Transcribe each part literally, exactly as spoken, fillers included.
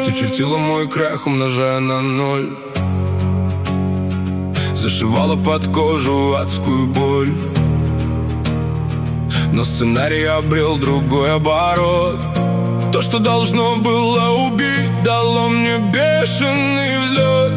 Ты чертила мой крах, умножая на ноль, зашивала под кожу адскую боль. Но сценарий обрел другой оборот. То, что должно было убить, дало мне бешеный взлет.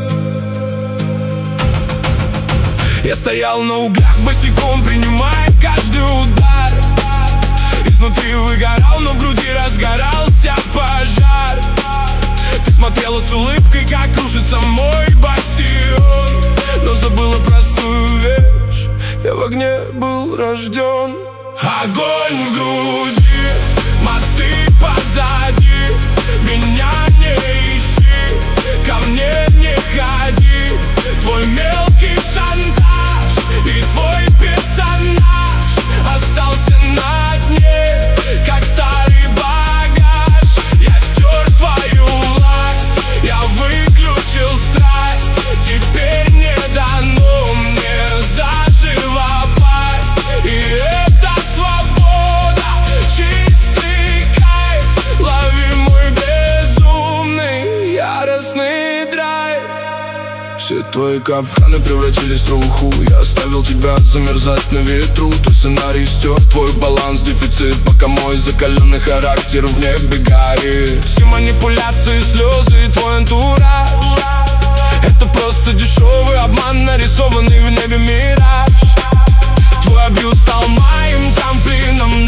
Я стоял на углях босиком, принимая каждый удар. Изнутри выгорал, но в груди разгорался пожар. Ты смотрела с улыбкой, как рушится мой бастион, но забыла простую вещь: я в огне был рожден. Огонь в груди, мосты позади, меня не ищи, ко мне не ходи. Твой мелкий шантаж и твой персонаж остался на дне, как старый багаж. Я стер твою власть, я выключил страсть. Теперь не дано мне заживо пасть. И это свобода, чистый кайф. Лови мой безумный, яростный драйв. Все твои капканы превратились в труху. Я оставил тебя замерзать на ветру. Твой сценарий стер, твой баланс, дефицит, пока мой закаленный характер в небе горит. Все манипуляции, слезы и твой антураж — это просто дешевый обман, нарисованный в небе мираж. Твой абьюз стал моим трамплином